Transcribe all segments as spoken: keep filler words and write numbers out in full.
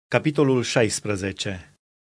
Capitolul șaisprezece.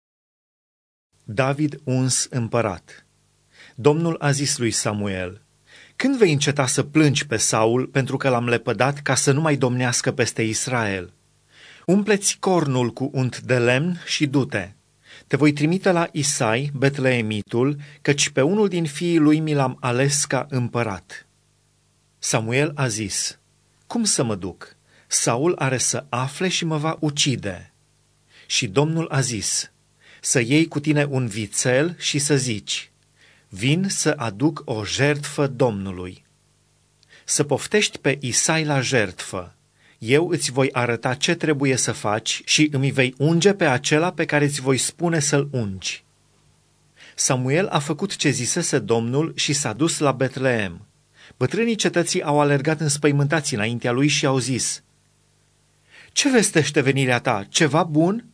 David uns împărat. Domnul a zis lui Samuel: când vei înceta să plângi pe Saul pentru că l-am lepădat ca să nu mai domnească peste Israel? Umple-ți cornul cu unt de lemn și du-te. Te voi trimite la Isai, Betleemitul, căci pe unul din fiii lui mi l-am ales ca împărat. Samuel a zis: cum să mă duc? Saul are să afle și mă va ucide. Și Domnul a zis: să iei cu tine un vițel și să zici: vin să aduc o jertfă Domnului. Să poftești pe Isai la jertfă. Eu îți voi arăta ce trebuie să faci și îmi vei unge pe acela pe care îți voi spune să-l ungi. Samuel a făcut ce zisese Domnul și s-a dus la Betleem. Bătrânii cetății au alergat înspăimântați înaintea lui și au zis: ce vestește venirea ta? Ceva bun?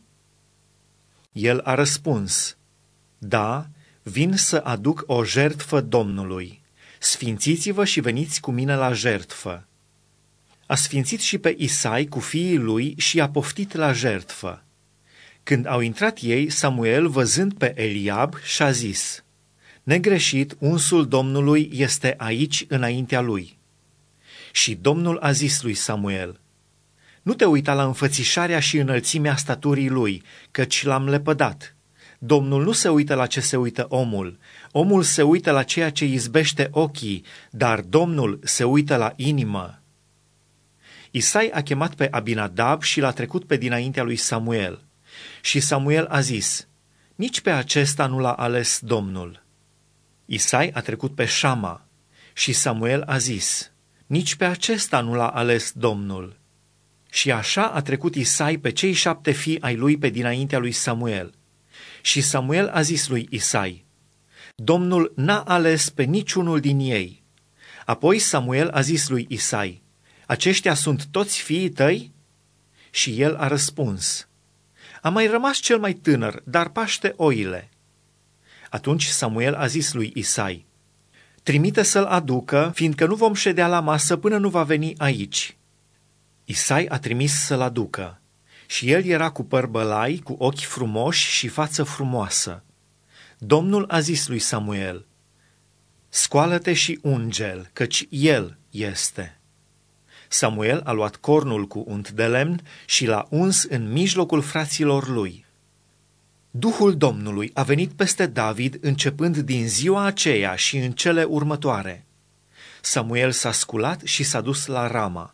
El a răspuns: da, vin să aduc o jertfă Domnului. Sfințiți-vă și veniți cu mine la jertfă. A sfințit și pe Isai cu fiii lui și a poftit la jertfă. Când au intrat ei, Samuel, văzând pe Eliab, și-a zis: negreșit, unsul Domnului este aici înaintea lui. Și Domnul a zis lui Samuel: nu te uita la înfățișarea și înălțimea staturii lui, căci l-am lepădat. Domnul nu se uită la ce se uită omul. Omul se uită la ceea ce izbește ochii, dar Domnul se uită la inimă. Isai a chemat pe Abinadab și l-a trecut pe dinaintea lui Samuel. Și Samuel a zis: nici pe acesta nu l-a ales Domnul. Isai a trecut pe Șama. Și Samuel a zis: nici pe acesta nu l-a ales Domnul. Și așa a trecut Isai pe cei șapte fii ai lui pe dinaintea lui Samuel. Și Samuel a zis lui Isai: Domnul n-a ales pe niciunul din ei. Apoi Samuel a zis lui Isai: aceștia sunt toți fiii tăi? Și el a răspuns: a mai rămas cel mai tânăr, dar paște oile. Atunci Samuel a zis lui Isai: trimite să-l aducă, fiindcă nu vom ședea la masă până nu va veni aici. Isai a trimis să-l aducă. Și el era cu păr bălai, cu ochi frumoși și față frumoasă. Domnul a zis lui Samuel: scoală-te și unge-l, căci el este. Samuel a luat cornul cu unt de lemn și l-a uns în mijlocul fraților lui. Duhul Domnului a venit peste David începând din ziua aceea și în cele următoare. Samuel s-a sculat și s-a dus la Rama.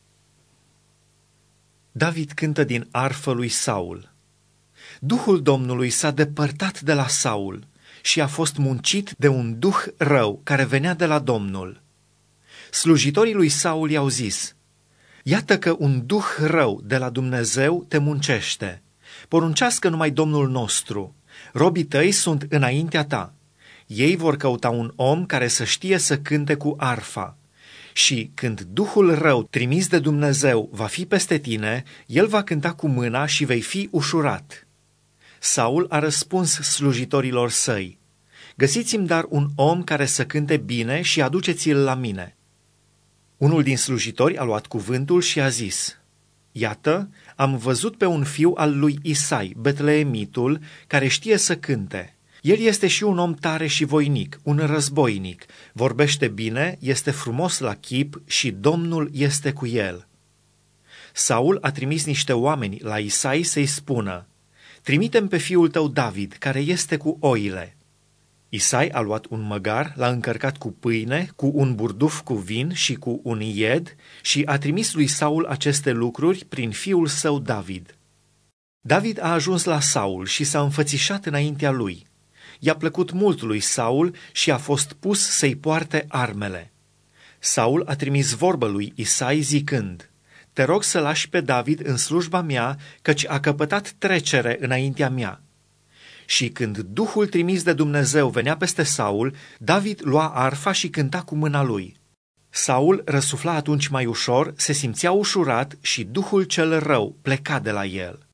David cântă din arfă lui Saul. Duhul Domnului s-a depărtat de la Saul și a fost muncit de un duh rău care venea de la Domnul. Slujitorii lui Saul i-au zis: iată că un duh rău de la Dumnezeu te muncește. Poruncească numai Domnul nostru. Robii tăi sunt înaintea ta. Ei vor căuta un om care să știe să cânte cu arfa. Și când Duhul rău trimis de Dumnezeu va fi peste tine, el va cânta cu mâna și vei fi ușurat. Saul a răspuns slujitorilor săi: găsiți-mi dar un om care să cânte bine și aduceți-l la mine. Unul din slujitori a luat cuvântul și a zis: iată, am văzut pe un fiu al lui Isai, Betleemitul, care știe să cânte. El este și un om tare și voinic, un războinic, vorbește bine, este frumos la chip și Domnul este cu el. Saul a trimis niște oameni la Isai să-i spună: trimite-mi pe fiul tău David, care este cu oile. Isai a luat un măgar, l-a încărcat cu pâine, cu un burduf cu vin și cu un ied și a trimis lui Saul aceste lucruri prin fiul său David. David a ajuns la Saul și s-a înfățișat înaintea lui. I-a plăcut mult lui Saul și a fost pus să-i poarte armele. Saul a trimis vorbă lui Isai zicând: te rog să lași pe David în slujba mea, căci a căpătat trecere înaintea mea. Și când Duhul trimis de Dumnezeu venea peste Saul, David lua arfa și cânta cu mâna lui. Saul răsufla atunci mai ușor, se simțea ușurat și Duhul cel rău pleca de la el.